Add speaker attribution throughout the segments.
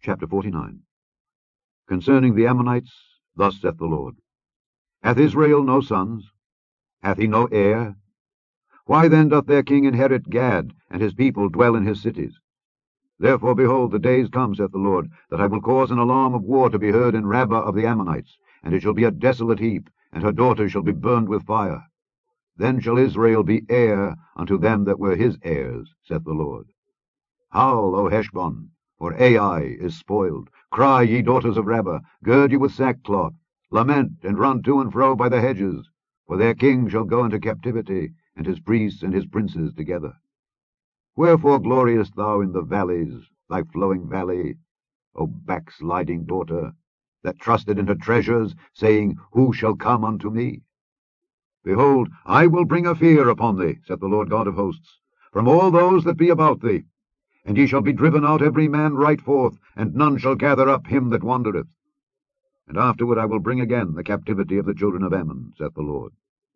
Speaker 1: Chapter 49. Concerning the Ammonites, thus saith the Lord. Hath Israel no sons? Hath he no heir? Why then doth their king inherit Gad, and his people dwell in his cities? Therefore, behold, the days come, saith the Lord, that I will cause an alarm of war to be heard in Rabbah of the Ammonites, and it shall be a desolate heap, and her daughters shall be burned with fire. Then shall Israel be heir unto them that were his heirs, saith the Lord. Howl, O Heshbon, for Ai is spoiled. Cry, ye daughters of Rabbah, gird you with sackcloth. Lament, and run to and fro by the hedges, for their king shall go into captivity, and his priests and his princes together. Wherefore gloriest thou in the valleys, thy flowing valley, O backsliding daughter, that trusted in her treasures, saying, Who shall come unto me? Behold, I will bring a fear upon thee, saith the Lord God of hosts, from all those that be about thee. And ye shall be driven out every man right forth, and none shall gather up him that wandereth. And afterward I will bring again the captivity of the children of Ammon, saith the Lord.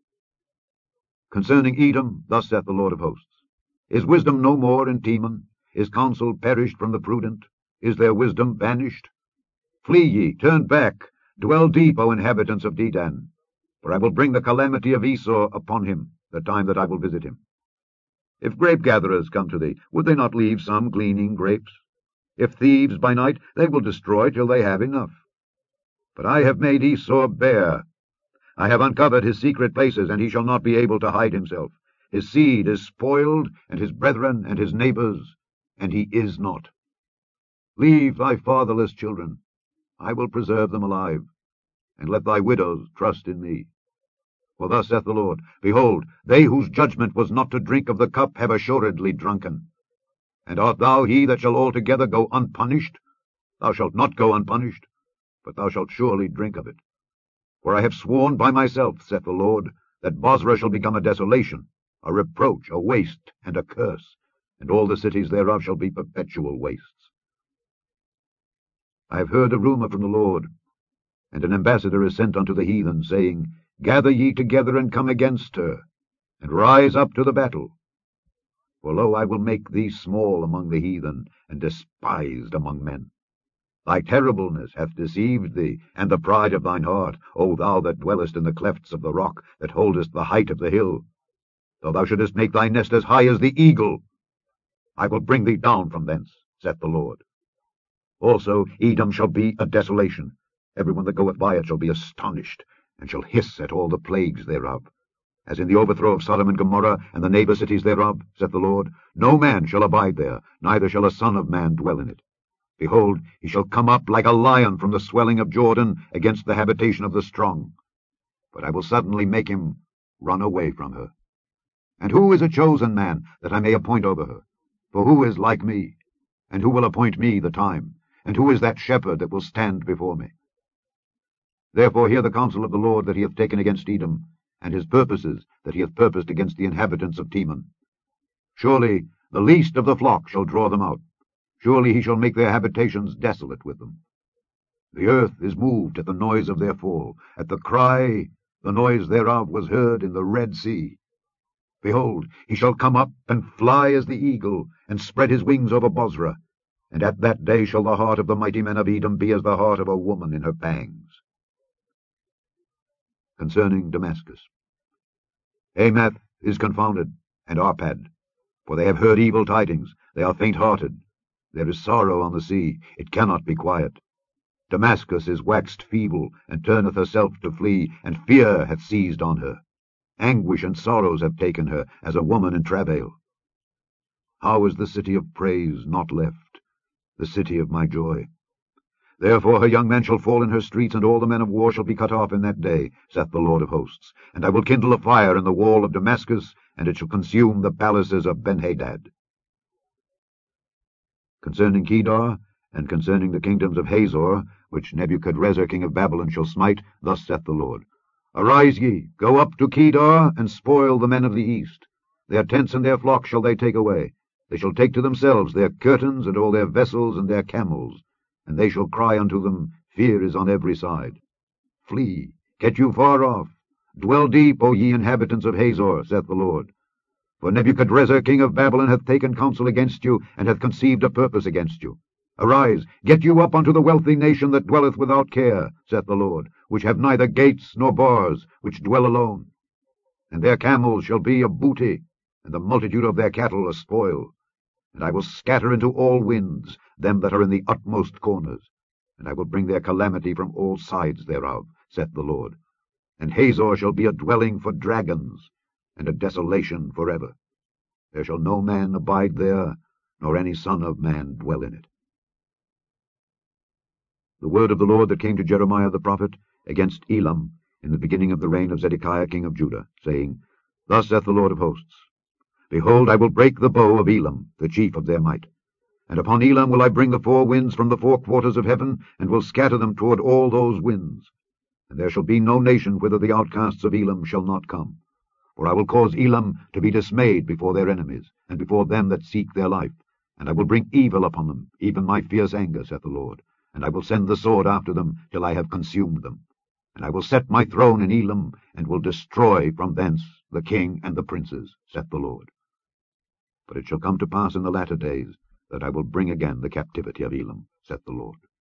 Speaker 1: Concerning Edom, thus saith the Lord of hosts. Is wisdom no more in Teman? Is counsel perished from the prudent? Is their wisdom vanished? Flee ye, turn back, dwell deep, O inhabitants of Dedan. For I will bring the calamity of Esau upon him, the time that I will visit him. If grape-gatherers come to thee, would they not leave some gleaning grapes? If thieves by night, they will destroy till they have enough. But I have made Esau bare. I have uncovered his secret places, and he shall not be able to hide himself. His seed is spoiled, and his brethren and his neighbors, and he is not. Leave thy fatherless children. I will preserve them alive, and let thy widows trust in me. For thus saith the Lord, Behold, they whose judgment was not to drink of the cup have assuredly drunken. And art thou he that shall altogether go unpunished? Thou shalt not go unpunished, but thou shalt surely drink of it. For I have sworn by myself, saith the Lord, that Bozrah shall become a desolation, a reproach, a waste, and a curse, and all the cities thereof shall be perpetual wastes. I have heard a rumour from the Lord, and an ambassador is sent unto the heathen, saying, Gather ye together and come against her, and rise up to the battle. For lo, I will make thee small among the heathen, and despised among men. Thy terribleness hath deceived thee, and the pride of thine heart, O thou that dwellest in the clefts of the rock, that holdest the height of the hill. Though thou shouldest make thy nest as high as the eagle, I will bring thee down from thence, saith the Lord. Also Edom shall be a desolation. Every one that goeth by it shall be astonished, and shall hiss at all the plagues thereof. As in the overthrow of Sodom and Gomorrah, and the neighbor cities thereof, saith the Lord, no man shall abide there, neither shall a son of man dwell in it. Behold, he shall come up like a lion from the swelling of Jordan against the habitation of the strong. But I will suddenly make him run away from her. And who is a chosen man, that I may appoint over her? For who is like me? And who will appoint me the time? And who is that shepherd that will stand before me? Therefore hear the counsel of the Lord that he hath taken against Edom, and his purposes that he hath purposed against the inhabitants of Teman. Surely the least of the flock shall draw them out. Surely he shall make their habitations desolate with them. The earth is moved at the noise of their fall. At the cry, the noise thereof was heard in the Red Sea. Behold, he shall come up and fly as the eagle, and spread his wings over Bozrah. And at that day shall the heart of the mighty men of Edom be as the heart of a woman in her pangs. Concerning Damascus. Hamath is confounded, and Arpad, for they have heard evil tidings, they are faint-hearted. There is sorrow on the sea, it cannot be quiet. Damascus is waxed feeble, and turneth herself to flee, and fear hath seized on her. Anguish and sorrows have taken her, as a woman in travail. How is the city of praise not left, the city of my joy? Therefore her young men shall fall in her streets, and all the men of war shall be cut off in that day, saith the Lord of hosts. And I will kindle a fire in the wall of Damascus, and it shall consume the palaces of Benhadad. Concerning Kedar, and concerning the kingdoms of Hazor, which Nebuchadrezzar king of Babylon shall smite, thus saith the Lord. Arise ye, go up to Kedar, and spoil the men of the east. Their tents and their flocks shall they take away. They shall take to themselves their curtains, and all their vessels, and their camels. And they shall cry unto them, Fear is on every side. Flee, get you far off. Dwell deep, O ye inhabitants of Hazor, saith the Lord. For Nebuchadrezzar king of Babylon hath taken counsel against you, and hath conceived a purpose against you. Arise, get you up unto the wealthy nation that dwelleth without care, saith the Lord, which have neither gates nor bars, which dwell alone. And their camels shall be a booty, and the multitude of their cattle a spoil. And I will scatter into all winds them that are in the utmost corners, and I will bring their calamity from all sides thereof, saith the Lord. And Hazor shall be a dwelling for dragons, and a desolation forever. There shall no man abide there, nor any son of man dwell in it. The word of the Lord that came to Jeremiah the prophet against Elam in the beginning of the reign of Zedekiah king of Judah, saying, Thus saith the Lord of hosts, Behold, I will break the bow of Elam, the chief of their might. And upon Elam will I bring the four winds from the four quarters of heaven, and will scatter them toward all those winds. And there shall be no nation whither the outcasts of Elam shall not come. For I will cause Elam to be dismayed before their enemies, and before them that seek their life. And I will bring evil upon them, even my fierce anger, saith the Lord. And I will send the sword after them, till I have consumed them. And I will set my throne in Elam, and will destroy from thence the king and the princes, saith the Lord. But it shall come to pass in the latter days, that I will bring again the captivity of Elam, saith the Lord.